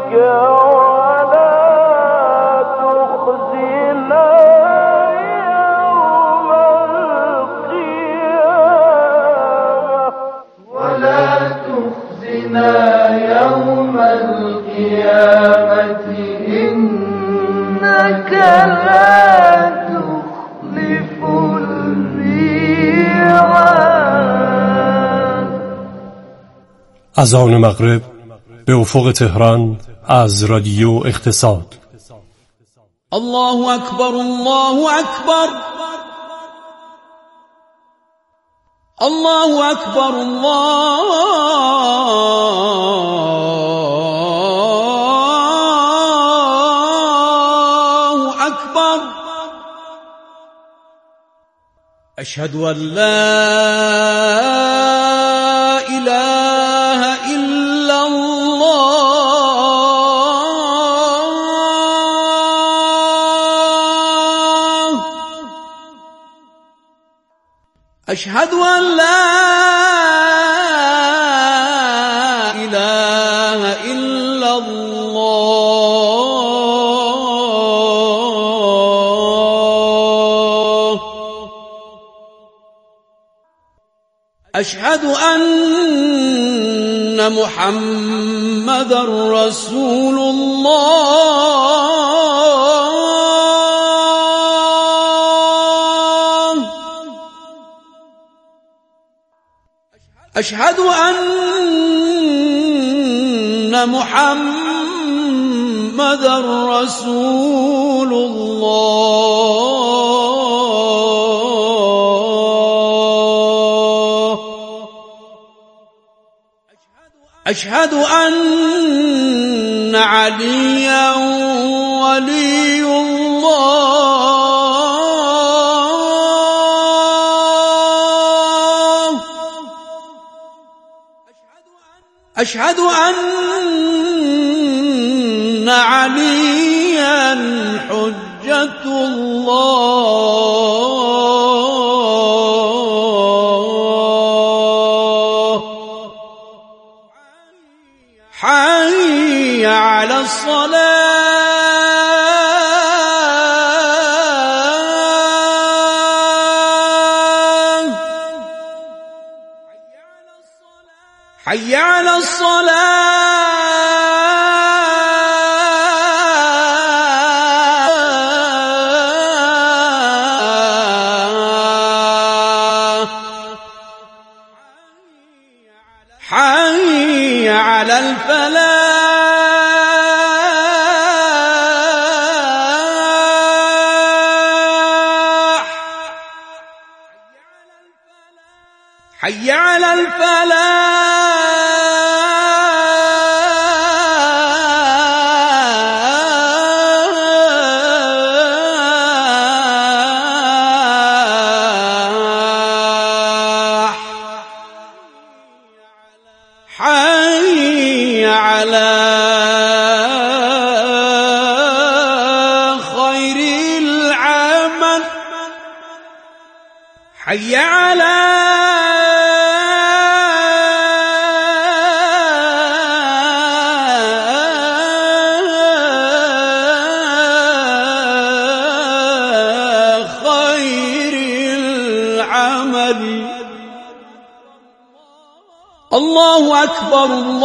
يوم القيامة إنك لا تخلف الميعاد. اذان مغرب به افق تهران از رادیو اقتصاد. الله اکبر، الله اکبر، الله اکبر، الله اکبر. اشهد ان لا اله الا الله. اشهد ان لا اله الا الله. اشهد ان محمد رسول الله. اشهد ان محمد رسول الله. اشهد ان عليا ولي الله. اشهد ان عليا حجة الله. حي على الصلاة، حي على الصلاة، حي على الفلاح، حي على الفلاح، حي على خير العمل، حي على خير العمل. الله أكبر،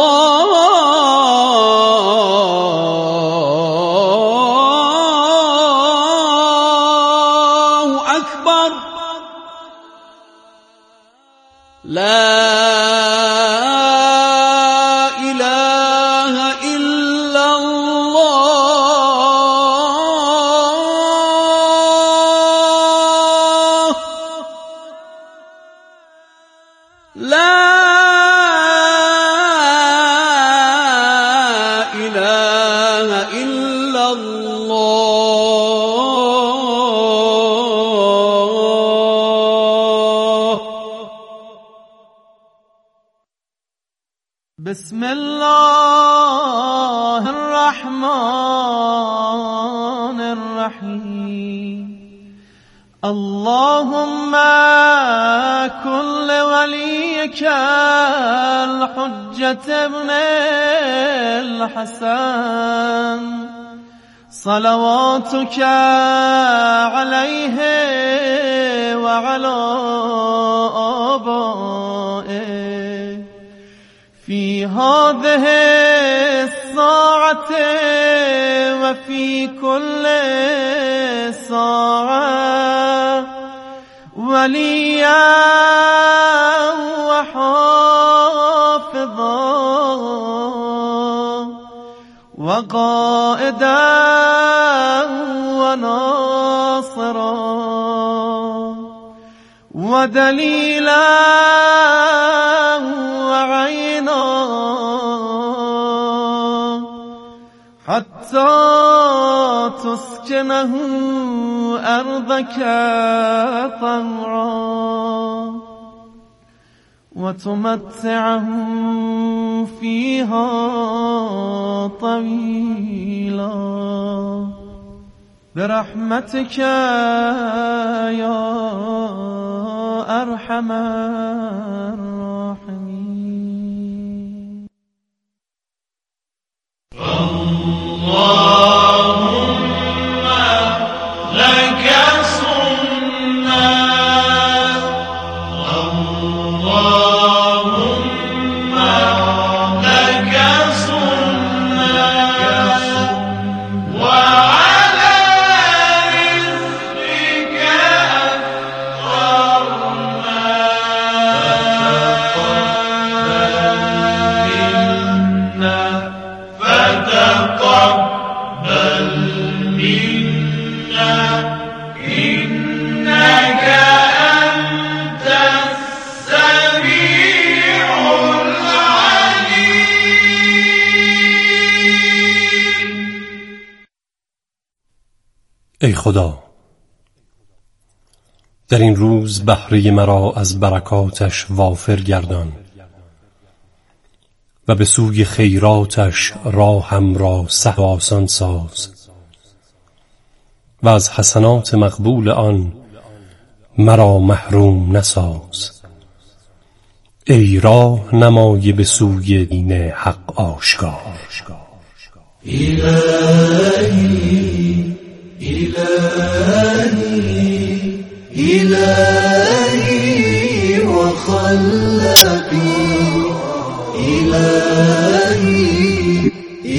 الله أكبر. لا إله إلا الله. لا إله إلا الله. بسم الله الرحمن الرحيم. اللهم كن لوليك نبيك الحجة ابن الحسن صلواتك عليه وعلى آبائه في هذه الساعة وفي كل ساعة وليا وحافظا وقائدا وناصرا ودليلا وعينا حتى تسكنه أرضك طوعا وتمتعه فيها طويلا برحمتك يا أرحم الراحمين. اللهم لك صمنا اللهم لك صمنا وعلى رزقك أفطرنا فتقبل منا إنك أنت السميع العليم. ای خدا، در این روز بهره مرا از برکاتش وافر گردان و به سوی خیراتش راهم را سهل و آسان ساز و از حسنات مقبول آن مرا محروم نساز. ای راه نمای به سوی دین حق آشکار. إلهي إلهي إلهي وخلقي إلهي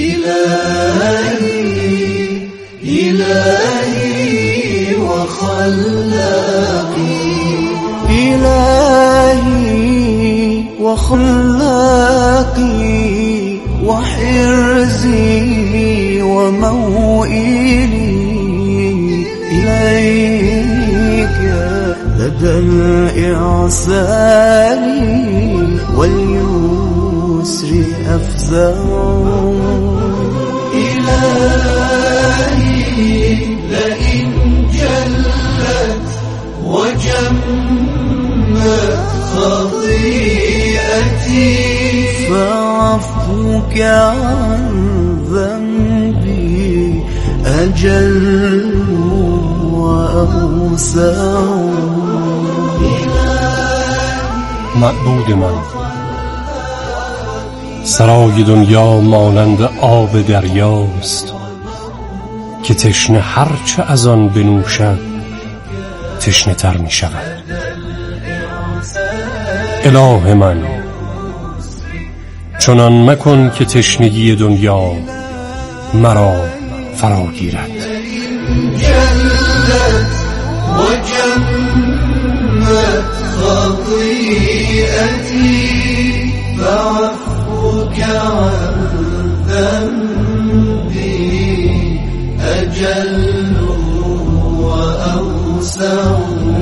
إلهي إلهي وخلقي إلهي وخلقي وحرزي وموئلي إليك لدى الإعسان واليسر أفزع. إلهي لئن جلت وجمت خطيئتي فعفوك عن ذنبي أجل وأوسع. معبود من، سرای دنیا مانند آب دریاست که تشنه هرچه از آن بنوشد تشنه تر می شود. اله من، چنان مکن که تشنگی دنیا مرا فرا گیرد. جلت وجمت خطيئتي فعفوك عن ذنبي أجل وأوسع.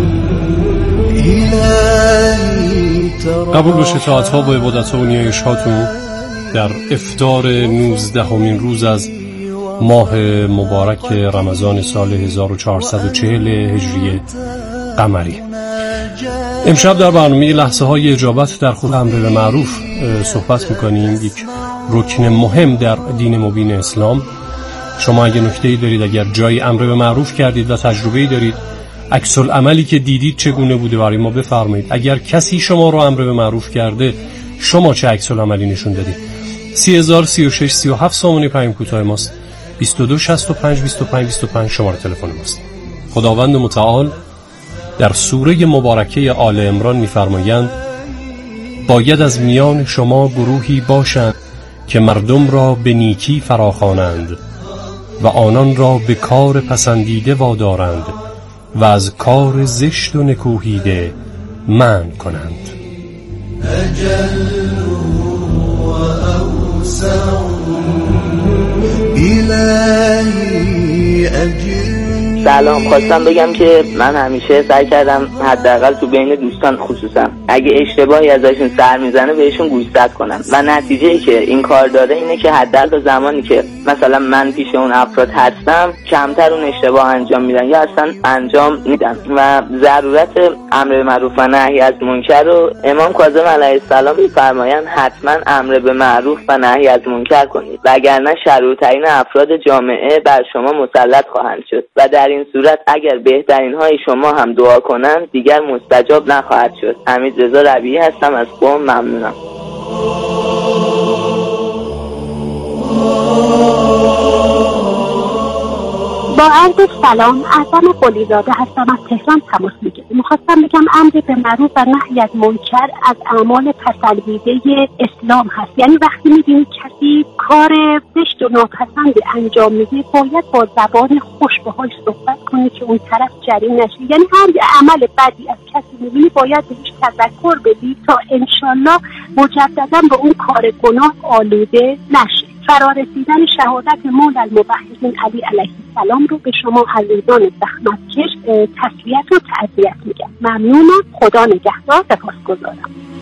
قبول بشه طاعت‌ها و عبادت‌ها و نیایش‌هاتون در افطار 19مین روز از ماه مبارک رمضان سال 1440 هجری قمری. امشب در برنامه لحظه های اجابت در خود امر به معروف صحبت میکنیم. یک رکن مهم در دین مبین اسلام. شما اگه نکته‌ای دارید، اگر جای امر به معروف کردید و تجربه‌ای دارید عکس العملی که دیدید چگونه بوده برای ما بفرمایید. اگر کسی شما رو امر به معروف کرده، شما چه عکس العملی نشون دادید؟ 3036 37 سامانه پیام کوتاه ماست. 22 65 25 25 شماره تلفن ماست. خداوند متعال در سوره مبارکه آل عمران می‌فرمایند: باید از میان شما گروهی باشند که مردم را به نیکی فراخوانند و آنان را به کار پسندیده وادارند و از کار زشت و نکوهیده منع کنند. أجل وأوسع إلهي أجل. سلام، خواستم بگم که من همیشه سعی کردم حداقل تو بین دوستان خصوصا اگه اشتباهی ازشون سر میزنه بهشون گوشزد کنم و نتیجه‌ای که این کار داره اینه که حداقل زمانی که مثلا من پیش اون افراد هستم کمتر اون اشتباه انجام میدن یا اصلا انجام میدن. و ضرورت امر به معروف و نهی از منکر رو امام کاظم علیه السلام میفرمایند حتما امر به معروف و نهی از منکر کنید وگرنه شر و تعیین افراد جامعه بر شما مسلط خواهند شد و در این صورت اگر بهترین های شما هم دعا کنند دیگر مستجاب نخواهد شد. حمید رضا ربیعی هستم از قم. ممنونم. با عرض سلام، اعظم قلیزاده هستم از تهران تماس میگیرم. میخواستم بگم امر به معروف و نهی از منکر از اعمال پسندیده اسلام هست. یعنی وقتی میبینی کسی کار زشت و ناپسندی انجام میده باید با زبان خوش باهاش صحبت کنی که اون طرف جری نشه. یعنی هر عمل بدی از کسی میبینی باید بهش تذکر بدی تا انشالله مجددا به اون کار گناه آلوده نشه. فرارسیدن شهادت مولا الموحدین علی علیه السلام رو به شما عزیزان زحمتکش تسلیت و تعزیت میگم. ممنونم. خدا نگهدار. سپاسگزارم.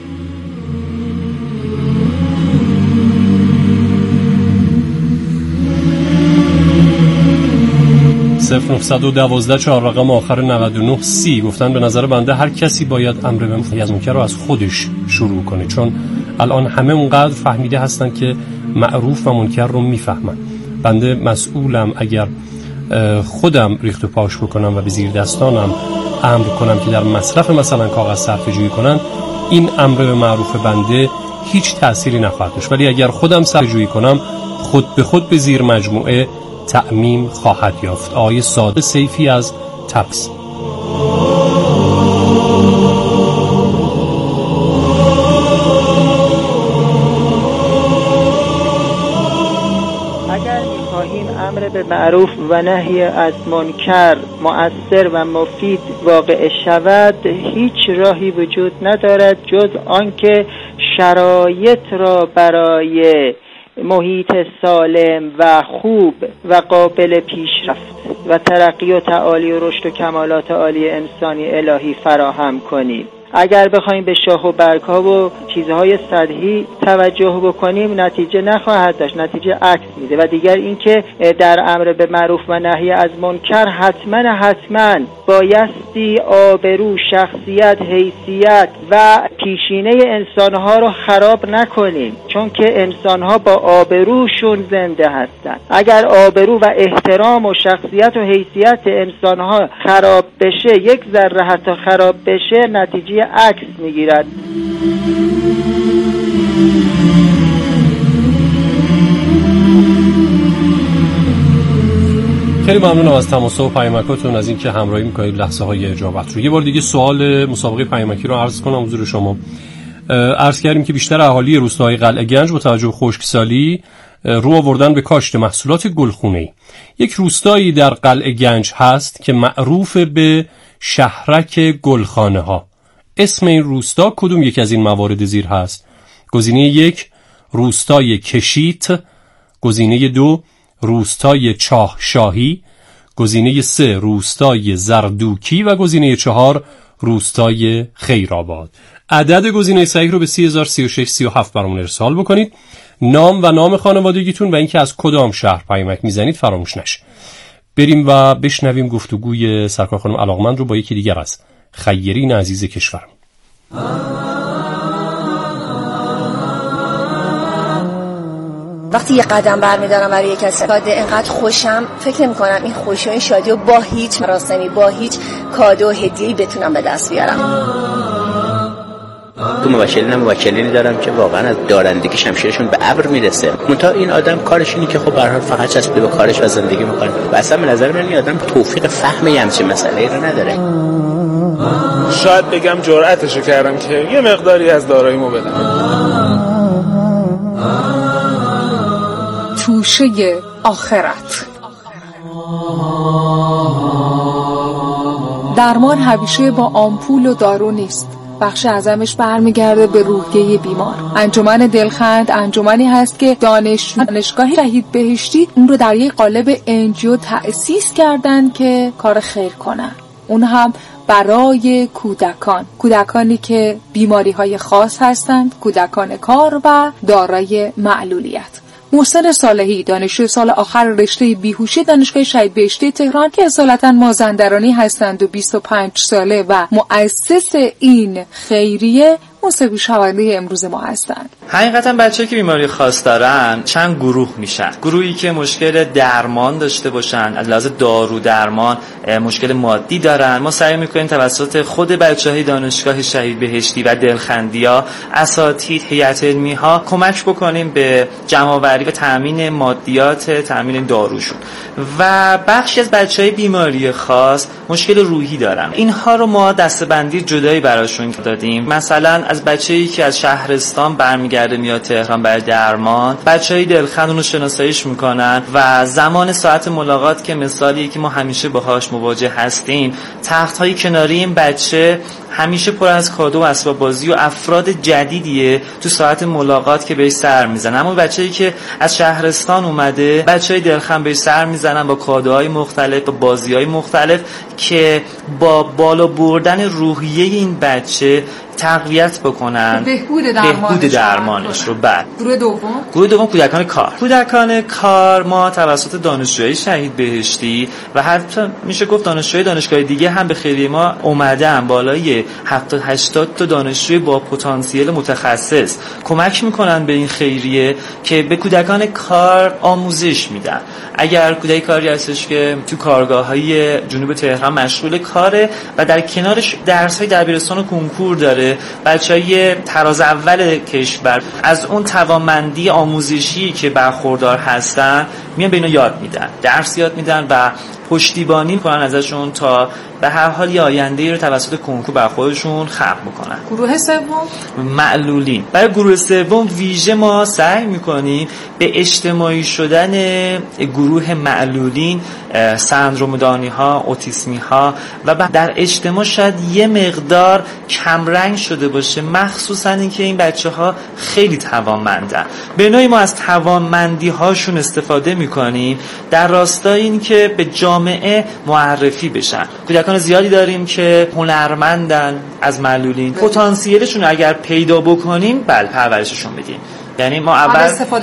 0912 4 رقم آخر 99 30 گفتن به نظر بنده هر کسی باید امر به نهی از منکر رو از خودش شروع کنه، چون الان همه اونقدر فهمیده هستن که معروف و منکر رو میفهمن. بنده مسئولم اگر خودم ریخت و پاش بکنم و به زیر دستانم امر کنم که در مصرف مثلا کاغذ صرفه‌جویی کنن، این امر به معروف بنده هیچ تأثیری نخواهد داشت. ولی اگر خودم صرفه‌جویی کنم خود به خود به زیر مجموعه تعمیم خواهد یافت. آیه ساده سیفی از تبس. اگر می‌خواهیم امر به معروف و نهی از منکر مؤثر و مفید واقع شود، هیچ راهی وجود ندارد جز آنکه شرایط را برای محیط سالم و خوب و قابل پیشرفت و ترقی و تعالی و رشد و کمالات عالی انسانی الهی فراهم کنیم. اگر بخوایم به شاخ و برگ‌ها و چیزهای سطحی توجه بکنیم نتیجه نخواهد داشت، نتیجه عکس میده. و دیگر اینکه در امر به معروف و نهی از منکر حتما بایستی آبرو، شخصیت، حیثیت و پیشینه انسانها رو خراب نکنیم، چون که انسانها با آبروشون زنده هستند. اگر آبرو و احترام و شخصیت و حیثیت انسانها خراب بشه، یک ذره حتی خراب بشه، نتیجه عکس میگیرد. خیلی ممنونم از تماس و پیامکاتون، از اینکه همراهی میکنید لحظه های اجابت رو. یه بار دیگه سوال مسابقه پیامکی رو عرض کنم حضور شما. عرض کردیم که بیشتر اهالی روستاهای قلعه گنج با توجه به خشکسالی رو آوردن به کاشت محصولات گلخونه‌ای. یک روستایی در قلعه گنج هست که معروف به شهرک گلخانه ها. اسم این روستا کدوم یک از این موارد زیر هست؟ گزینه 1 روستای کشیت، گزینه 2 روستای چاه شاهی، گزینه 3 روستای زردوکی و گزینه 4 روستای خیرآباد. عدد گزینه صحیح رو به 303637 برامون ارسال بکنید. نام و نام خانوادگیتون و اینکه از کدام شهر پیامک میزنید فراموش نشه. بریم و بشنویم گفتگوی سرکار خانم علاقمند رو با یکی دیگر از خیرین عزیز کشورم. وقتی یه قدم برمیدارم برای یک کسی اینقدر خوشم، فکر نمی‌کنم این خوشی و این شادی رو با هیچ مراسمی، با هیچ کادو هدیه‌ای بتونم به دست بیارم. تو موکلینی دارم که واقعا از دارندگی شمشیرشون به ابر میرسه. منتها این آدم کارش اینه که خب به هر حال فقط چسبیده به کارش و زندگی میکنه و اصلا به نظر من این آدم توفیق فهم همچین مسئله‌ای رو نداره. شاید بگم جرأتشو کردم که یه مقداری از داراییمو بدم. توشه آخرت. درمان همیشه با آمپول و دارو نیست. بخش اعظمش برمیگرده به روحیه بیمار. انجمن دلخند انجمنی هست که دانشگاه شهید بهشتی اون رو در یک قالب انجیو تأسیس کردن که کار خیر کنن. اون هم برای کودکانی که بیماری‌های خاص هستند، کودکان کار و دارای معلولیت. محسن صالحی دانشجوی سال آخر رشته بیهوشی دانشگاه شهید بهشتی تهران که اصالتاً مازندرانی هستند و 25 ساله و مؤسس این خیریه موسیقی شنونده امروز ما هستند. حقیقتا بچه‌ها که بیماری خاص دارن چند گروه میشن. گروهی که مشکل درمان داشته باشن، از لحاظ دارو درمان مشکل مادی دارن، ما سعی میکنیم توسط خود بچه‌های دانشگاه شهید بهشتی و دلخندیا، اساتید، هیئت علمی ها کمک بکنیم به جمع‌آوری و تامین مادیات تامین داروشون. و بخشی از بچه‌های بیماری خاص مشکل روحی دارن. اینها رو ما دسته‌بندی جدایی براشون دادیم. مثلا از بچه‌ای که از شهرستان برمیگرده میاد تهران برای درمان، بچه‌های دلخند اون رو شناساییش میکنن و زمان ساعت ملاقات که مثالی که ما همیشه باهاش مواجه هستیم، تخت‌های کناری این بچه همیشه پر از کادو و اسباب بازی و افراد جدیدیه تو ساعت ملاقات که بهش سر میزنن. اما بچه‌ای که از شهرستان اومده، بچه‌های دلخند بهش سر میزنن با کادوهای مختلف، با بازی‌های مختلف که با بالا بردن روحیه این بچه تقویت بکنن بهبود درمانش رو. بعد گروه دوم کودکان کار ما توسط دانشجوی شهید بهشتی و حتی میشه گفت دانشجوی دانشگاه دیگه هم به خیریه ما اومدن، بالای 70-80 تا دانشجوی با پتانسیل متخصص کمک میکنن به این خیریه که به کودکان کار آموزش میدن. اگر کودک کاری هستش که تو کارگاه‌های جنوب تهران مشغول کاره و در کنارش درس‌های دبیرستان و کنکور داره، بچه‌های تراز اول کشور از اون توانمندی آموزشی که برخوردار هستن میان به اینا یاد میدن، درس یاد میدن و پشتیبانی میکنن ازشون تا به هر حال یه آینده‌ای رو توسط کنکور بر خودشون خلق بکنن. گروه سوم معلولین. برای گروه سوم ویژه ما سعی میکنیم به اجتماعی شدن گروه معلولین، سندروم دانی ها، اوتیسمی ها و در اجتماع شاید یه مقدار کمرنگ شده باشه، مخصوصا اینکه این بچه‌ها خیلی توانمندن. به نوعی ما از توانمندی هاشون استفاده میکنیم در راستای این که به جامعه معرفی بشن. کودکان زیادی داریم که هنرمندن از معلولین، پتانسیلشون اگر پیدا بکنیم پرورششون بدیم. یعنی ما اول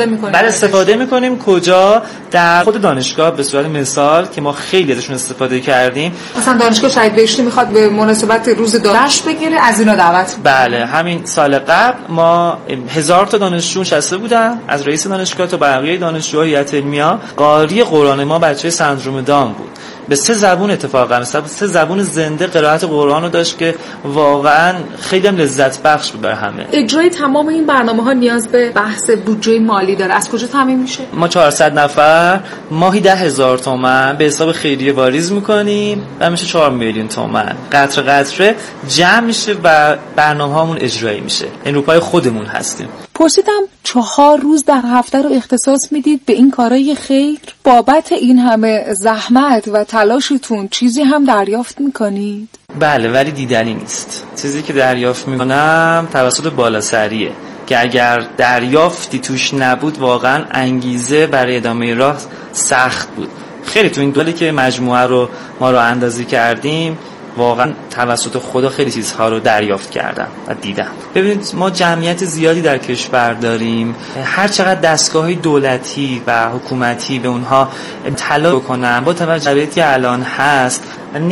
استفاده میکنیم کجا؟ در خود دانشگاه به صورت مثال که ما خیلی ازشون استفاده کردیم. مثلا دانشگاه شهید بهشتی میخواد به مناسبت روز دانش بگیره، از اینا دعوت. بله، همین سال قبل ما 1000 تا دانشجو نشسته بودن، از رئیس دانشگاه تا بقیه دانشجوها، هیئت علمی‌ها. قاری قرآن ما بچه سندروم داون بود، به 3 زبون اتفاقا 3 زبون زنده قرائت قرآن رو داشت که واقعا خیلی هم لذت بخش بود برای همه. اجرای تمام این برنامه‌ها نیاز به بحث بودجه مالی داره. از کجا تامین میشه؟ ما 400 نفر ماهی 10,000 تومان به حساب خیریه واریز میکنیم و میشه 4 میلیون تومان. قطره قطره جمع میشه و برنامه‌هامون اجرایی میشه. این رو پای خودمون هستیم. پرسیدم 4 روز در هفته رو اختصاص میدید به این کارهای خیر؟ بابت این همه زحمت و تلاشتون چیزی هم دریافت میکنید؟ بله، ولی دیدنی نیست. چیزی که دریافت میکنم توسط بالاسریه که اگر دریافتی توش نبود واقعا انگیزه برای ادامه راه سخت بود. خیلی تو این دولی که مجموعه رو ما رو اندازی کردیم واقعا توسط خدا خیلی چیزها رو دریافت کردم و دیدم. ببینید ما جمعیت زیادی در کشور داریم، هر چقدر دستگاه‌های دولتی و حکومتی به اونها تلاش بکنن با توجه به شرایطی الان هست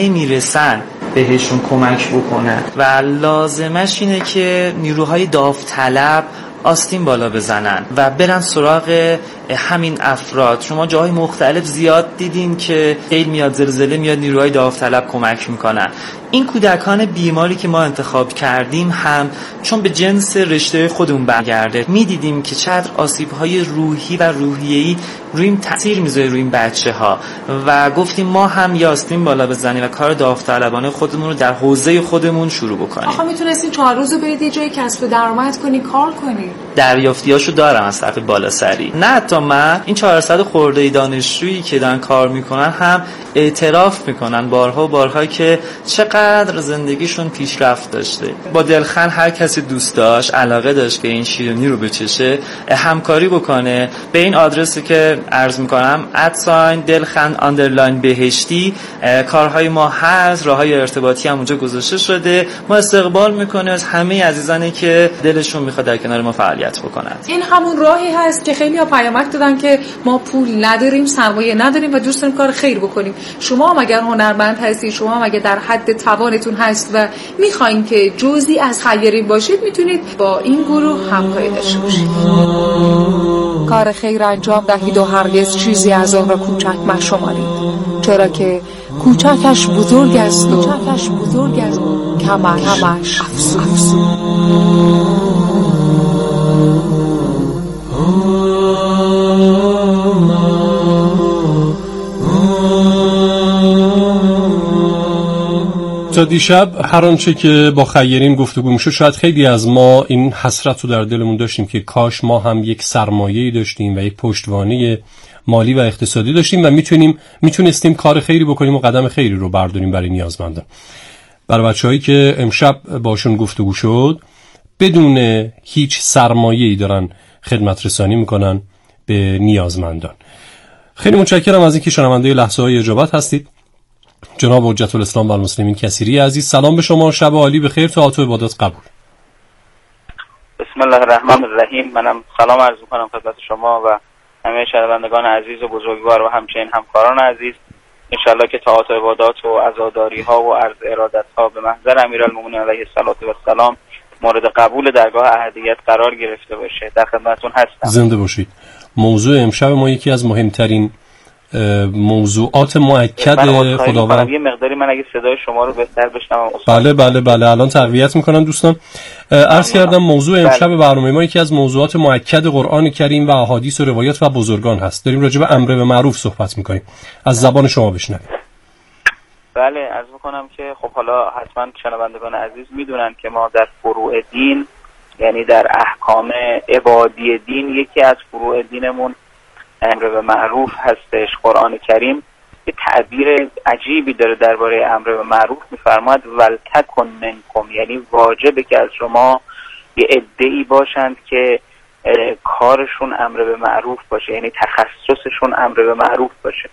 نمیرسن بهشون کمک بکنن و لازمش اینه که نیروهای داوطلب آستین بالا بزنن و برن سراغ همین افراد. شما جاهای مختلف زیاد دیدین که سیل میاد، زلزله میاد، نیروهای داوطلب کمک میکنن. این کودکان بیماری که ما انتخاب کردیم هم چون به جنس رشته خودمون برگرده، میدیدیم که چقدر آسیب‌های روحی و روحیه‌ای روی این تاثیر میذاره روی این بچه‌ها و گفتیم ما هم یاستیم بالا بزنیم و کار داوطلبانه خودمون رو در حوزه خودمون شروع بکنیم. آخه میتونستین 4 روز برید یه جای کسب درآمد کنی، کار کنی. دریافتیاشو دارم از طرف بالاسری. نه حتی من این 400 خرده‌ای دانشجویی که دارن کار میکنن هم اعتراف میکنن بارها و بارها که چقدر زندگیشون پیشرفت داشته. با دلخند هر کسی دوست داشت، علاقه داشت که این شیرینی رو بچشه، همکاری بکنه. به این آدرسی که عرض میکنم @دلخند_بهشتی کارهای ما هست، راههای ارتباطی هم اونجا گذاشته شده. ما استقبال میکنیم از همه عزیزانی که دلشون میخواد در کنار ما فعالیت بکنند. این همون راهی هست که خیلی ها پیامک دادن که ما پول نداریم، سرمایه نداریم و دوست داریم کار خیر بکنیم. شما هم اگر هنرمند هستید، شما هم اگر در حد توانتون هست و میخواین که جزئی از خیرین باشید، میتونید با این گروه همکاری داشته باشید. کار خیر انجام دهید و هرگز چیزی از آن را کوچک مشمارید، چرا که کوچکش بزرگ است و کمش افزون. تا دیشب هر آنچه که با خیرین گفتگو میشد، شاید خیلی از ما این حسرت رو در دلمون داشتیم که کاش ما هم یک سرمایه‌ای داشتیم و یک پشتوانه مالی و اقتصادی داشتیم و میتونستیم کار خیری بکنیم و قدم خیری رو برداریم برای نیازمندان. برای بچه‌هایی که امشب باشون گفتگو شد، بدون هیچ سرمایه‌ای دارن خدمت رسانی میکنن به نیازمندان. خیلی متشکرم از اینکه شنونده لحظه‌های اجابت هستید. جناب حجت الاسلام و المسلمین کثیری عزیز، سلام به شما، شب عالی بخیر، طاعت و عبادت قبول. بسم الله الرحمن الرحیم. منم سلام عرض می‌کنم خدمت شما و همه شنوندگان عزیز و بزرگوار و همچنین همکاران عزیز. انشالله که طاعت و عبادات و عزاداری‌ها و عرض ارادت‌ها به محضر امیرالمومنین علیه السلام مورد قبول درگاه احدیت قرار گرفته باشه. در خدمتتون هستم. زنده باشید. موضوع امشب ما یکی از مهمترین موضوعات مؤکد خداوند. یه مقداری من اگه صدای شما رو بهتر بشنوم. بله الان تقویت میکنن دوستان. عرض کردم موضوع امشب برنامه ما یکی از موضوعات مؤکد قرآن کریم و احادیث و روایات و بزرگان هست. داریم راجع به امر به معروف صحبت میکنیم. از زبان شما بشنویم. بله، عرض میکنم که خب حالا حتما شنوندگان عزیز میدونن که ما در فروع دین، یعنی در احکام عبادی دین، یکی از فروع دینمون امر به معروف هستش. قرآن کریم یه تعبیر عجیبی داره درباره امر به معروف، میفرماید ولتکن منکم، یعنی واجبه که از شما یه عده‌ای باشند که کارشون امر به معروف باشه، یعنی تخصصشون امر به معروف باشه.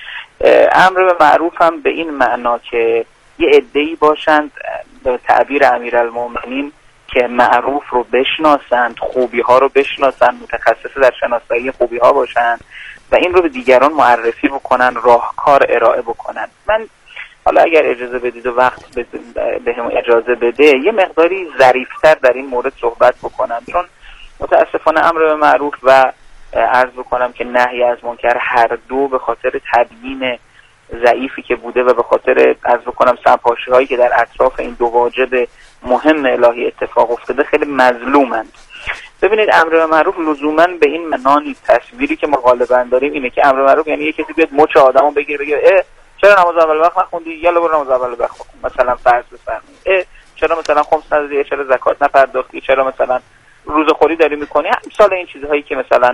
امر به معروف هم به این معنا که یه عده‌ای باشند، به تعبیر امیرالمومنین، که معروف رو بشناسند، خوبی ها رو بشناسند، متخصص در شناسایی خوبی ها باشند و این رو به دیگران معرفی بکنن، راهکار ارائه بکنن. من حالا اگر اجازه بدید و وقت به هم اجازه بده، یه مقداری ظریف‌تر در این مورد صحبت بکنم، چون متاسفانه امر به معروف و عرض بکنم که نهی از منکر هر دو به خاطر تبیین ضعیفی که بوده و به خاطر عرض بکنم سرپاشی هایی که در اطراف این دو واجب مهم الهی اتفاق افتاده خیلی مظلومند. ببینید، امر به معروف لزوما به این معنا نیست. تصویری که ما غالبا داریم اینه که امر به معروف یعنی یه کسی بیاد مچ آدمو بگیره بگه چرا نماز اول وقت نخوندی، یالا برو نماز اول وقت بخون، مثلا فرض بفرمایید چرا مثلا خمس ندادی، چرا زکات نپرداختی، چرا مثلا روزخوری داری میکنی، مثلا این چیزهایی که مثلا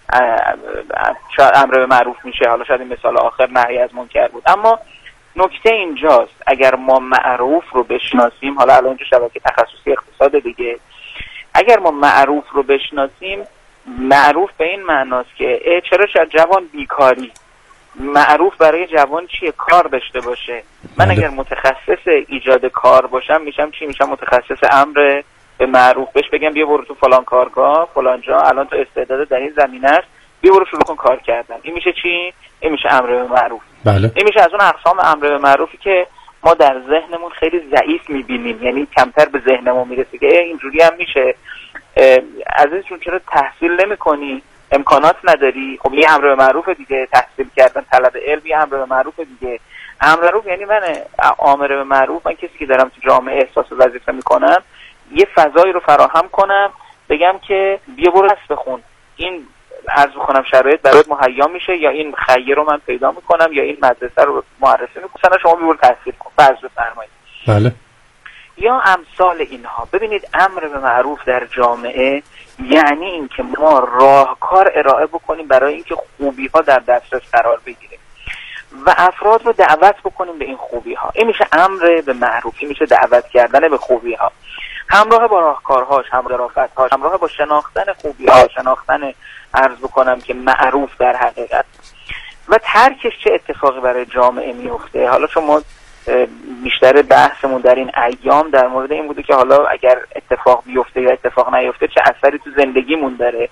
امر به معروف میشه. حالا شاید این مثال آخر نهی از منکر بود. اما نکته اینجاست اگر ما معروف رو بشناسیم، حالا الان اینجا شبکه تخصصی اقتصاد دیگه، اگر ما معروف رو بشناسیم، معروف به این معناست که چرا شاید جوان بیکاری، معروف برای جوان چیه؟ کار داشته باشه. من اگر متخصص ایجاد کار باشم میشم چی؟ میشم متخصص امر به معروف. بهش بگم بیا برو تو فلان کارگاه فلان جا، الان تو استعداد در این زمینه است، بیا برو شروع کن کار کردن. این میشه چی؟ این میشه امر به معروف. بله. این میشه از اون اقسام امر به معروفی که ما در ذهنمون خیلی ضعیف میبینیم، یعنی کمتر به ذهنمون میرسه که اینجوری هم میشه. عزیز جون چرا تحصیل نمیکنی؟ امکانات نداری، خب یه امر به معروف دیگه، تحصیل کردن، طلب علم یه امر به معروف دیگه. امر به معروف یعنی من آمر به معروف، من کسی که دارم تو جامعه احساس وظیفه میکنم یه فضایی رو فراهم کنم، بگم که بیا برو درس بخون، این عرض بکنم شرایط برات مهیا میشه، یا این خیر رو من پیدا میکنم، یا این مدرسه رو معرفی میکنم، شما بیا برو تحصیل کن، فرض بفرمایید. بله. یا امثال اینها. ببینید امر به معروف در جامعه یعنی اینکه ما راهکار ارائه بکنیم برای اینکه خوبی ها در دسترس قرار بگیره و افراد رو دعوت بکنیم به این خوبی ها. این میشه امر به معروف، این میشه دعوت کردن به خوبی ها، همراه با راهکارهاش، همراه با رفتارهاش، همراه با شناختن خوبی ها، شناختن عرض بکنم که معروف در حقیقت و ترکش چه اتفاقی برای جامعه میفته. حالا شما بیشتر بحثمون در این ایام در مورد این بوده که حالا اگر اتفاق بیفته یا اتفاق نیفته چه اثری تو زندگیمون داره.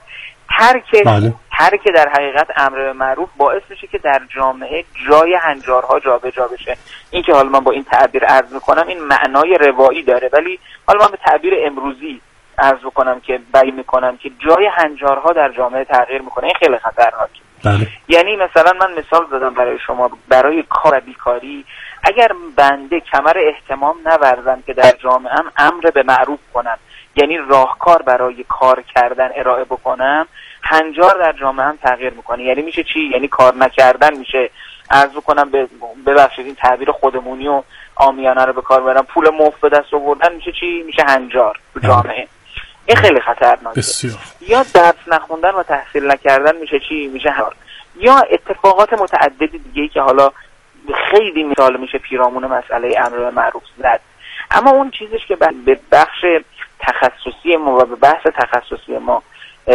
ترک در حقیقت امر به معروف باعث میشه که در جامعه جای هنجارها جابجا بشه. این که حالا من با این تعبیر عرض میکنم این معنای روایی داره، ولی حالا من به تعبیر امروزی عرض بکنم که بیان میکنم که جای هنجارها در جامعه تغییر میکنه. این خیلی خطرناکه. یعنی مثلا من مثال زدم برای شما، برای کار و بیکاری اگر بنده کمر اهتمام نورزم که در جامعه امر به معروف کنم، یعنی راهکار برای کار کردن ارائه بکنم، هنجار در جامعه هم تغییر میکنه. یعنی میشه چی؟ یعنی کار نکردن میشه، عرض بکنم ببخشید این تعبیر خودمونی و عامیانه رو به کار برم، پول مفت به دست آوردن میشه چی؟ میشه هنجار تو جامعه. این خیلی خطرناکه. یا درس نخوندن و تحصیل نکردن میشه چی؟ میشه هنجار. یا اتفاقات متعدد دیگه‌ای که حالا خیلی مثال میشه پیرامون مسئله امر به معروف زد. اما اون چیزش که به بخش تخصصی ما و به بحث تخصصی ما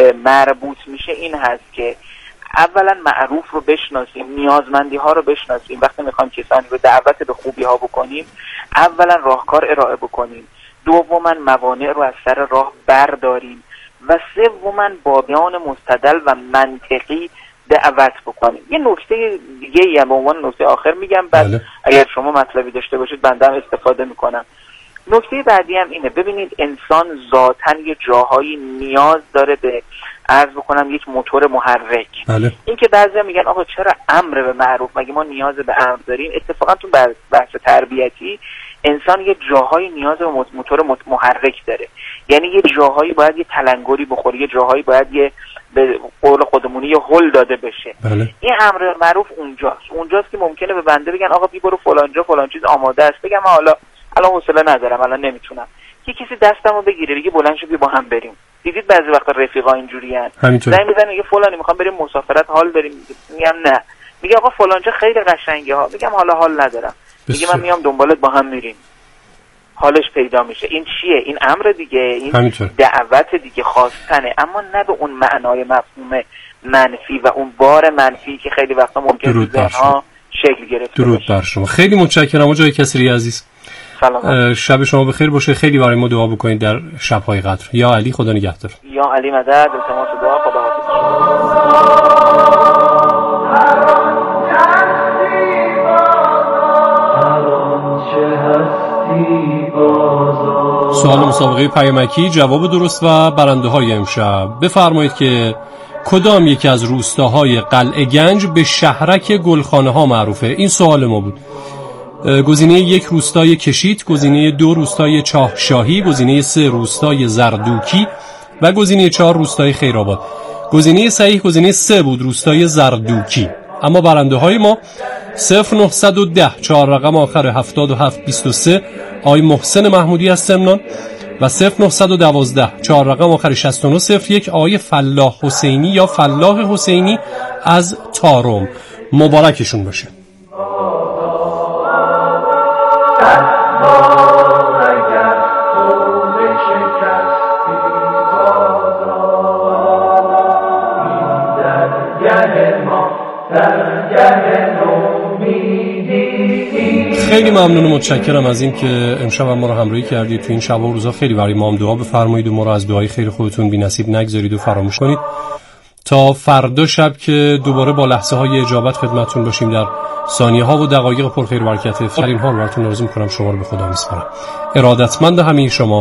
مربوط میشه این هست که اولا معروف رو بشناسیم، نیازمندی ها رو بشناسیم. وقتی میخوایم کسانی رو دعوت به خوبی ها بکنیم اولا راهکار ارائه بکنیم، دوما موانع رو از سر راه برداریم و سوما با بیان مستدل و منطقی دعوت بکنیم. یه نکته دیگه یه به عنوان نکته آخر میگم، بعد اگر شما مطلبی داشته باشید بنده هم استفاده میکنم. نکته بعدی هم اینه، ببینید انسان ذاتاً یه جاهایی نیاز داره به عرض بکنم یک موتور محرک. این که بعضیا میگن آقا چرا امر به معروف، مگه ما نیاز به امر داریم؟ اتفاقا تو بحث تربیتی انسان یه جاهایی نیاز به موتور محرک داره، یعنی یه جاهایی باید یه تلنگری بخوره، یه جاهایی باید یه به قول خودمونی یه هل داده بشه. این امر معروف اونجاست که ممکنه به بنده بگن آقا بی برو فلان جا فلان چیز آماده است، بگم حالا حوصله ندارم، الان نمیتونم. یه کسی دستمو بگیره بگه بلند شو بیا با هم بریم. دیدید بعضی وقتا رفیقا اینجوریان، زنگ میزنن میگه فلانی میخوام بریم مسافرت، حال داریم؟ میگم نه. میگه آقا فلان جا خیلی قشنگه ها، میگم حال ندارم. میگه من میام دنبالت با هم میریم. حالش پیدا میشه. این چیه؟ این امر دیگه، این دعوت دیگه، خواستنه، اما نه به اون معنای مفهوم منفی و اون بار منفی که خیلی وقتا ممکنه ذهن‌ها شکل گرفته. درود بر شما. خیلی متشکرم آقای کسری عزیز. سلام. شب شما بخیر باشه. خیلی برای ما دعا بکنید در شب‌های قدر. یا علی خدا نگهدار. یا علی مدد. التماس دعا. خداحافظ. سوال مسابقه پیامکی، جواب درست و برنده های امشب. بفرمایید که کدام یکی از روستاهای قلعه گنج به شهرک گلخانه ها معروفه؟ این سوال ما بود. گزینه 1 روستای کشیت، گزینه 2 روستای چاهشاهی، گزینه 3 روستای زردوکی و گزینه 4 روستای خیرآباد. گزینه صحیح گزینه 3 بود، روستای زردوکی. اما برنده های ما 0910 4 رقم آخر 7723 آقای محسن محمودی از سمنان و 0912 4 رقم آخر 6901 آقای فلاح حسینی یا فلاح حسینی از تارم. مبارکشون باشه. خیلی ممنون و متشکرم از این که امشب ما رو همراهی کردید. تو این شب و روزا خیلی برای ما هم دعا بفرمایید و ما رو از دعای خیر خودتون بی نصیب نگذارید و فراموش کنید تا فردا شب که دوباره با لحظه های اجابت خدمتتون باشیم در ثانیه ها و دقایق پرخیر و برکت. این ها رو براتون آرزو می‌کنم. شما رو به خدا میسپارم. ارادتمند همه شما.